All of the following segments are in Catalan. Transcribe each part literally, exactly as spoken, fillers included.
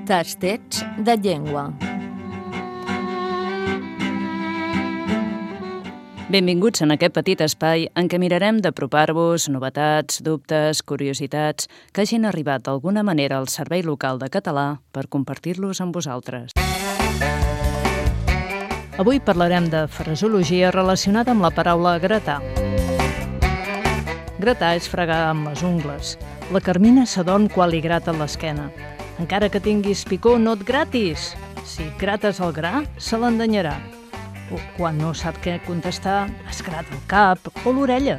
Tastets de llengua. Benvinguts en aquest petit espai en què mirarem d'apropar-vos novetats, dubtes, curiositats que hagin arribat d'alguna manera al Servei Local de Català per compartir-los amb vosaltres. Avui parlarem de fraseologia relacionada amb la paraula gratar. Gratar és fregar amb les ungles. La Carmina s'adorm quan li graten l'esquena. Encara que tinguis picor, no et gratis! Si et grates el gra, se l'endanyarà. O quan no sap què contestar, es grata el cap o l'orella.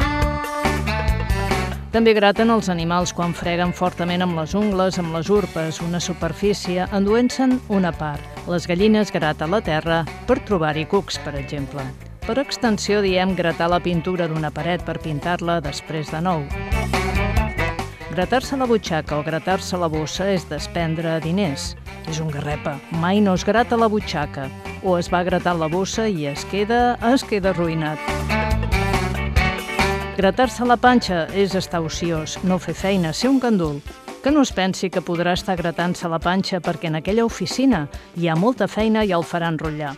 També graten els animals quan freguen fortament amb les ungles, amb les urpes, una superfície, enduent-se'n una part. Les gallines graten la terra per trobar-hi cucs, per exemple. Per extensió, diem gratar la pintura d'una paret per pintar-la després de nou. Gratar-se la butxaca o gratar-se la bossa és despendre diners. És un garrepa. Mai no es grata la butxaca. O es va gratar la bossa i es queda, es queda arruïnat. Gratar-se la panxa és estar ociós, no fer feina, ser un gandul. Que no es pensi que podrà estar gratant-se la panxa perquè en aquella oficina hi ha molta feina i el farà enrotllar.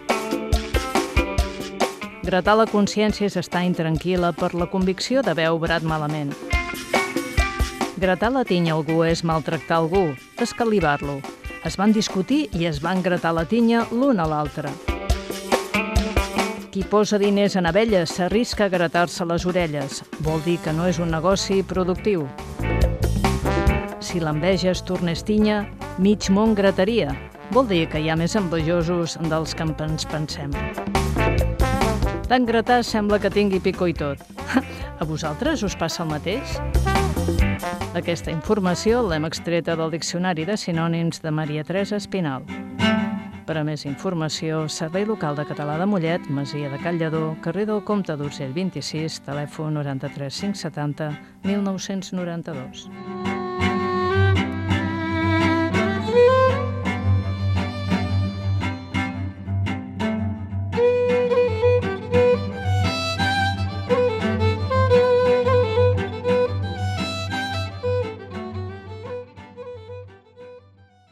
Gratar la consciència és estar intranquil·la per la convicció d'haver obrat malament. Gratar la tinya a algú és maltractar algú, escalivar-lo. Es van discutir i es van gratar la tinya l'un a l'altre. Qui posa diners en abelles s'arrisca a gratar-se les orelles. Vol dir que no és un negoci productiu. Si l'enveja es tornés tinya, mig món grataria. Vol dir que hi ha més envejosos dels que ens pensem. Tant gratar sembla que tingui picor i tot. A vosaltres us passa el mateix? Aquesta informació l'hem extreta del Diccionari de Sinònims de Maria Teresa Espinal. Per a més informació, Servei Local de Català de Mollet, Masia de Can Lledó, carrer del Comte d'Urgell vint-i-sis, telèfon noranta-tres cinc setanta mil nou-cents noranta-dos.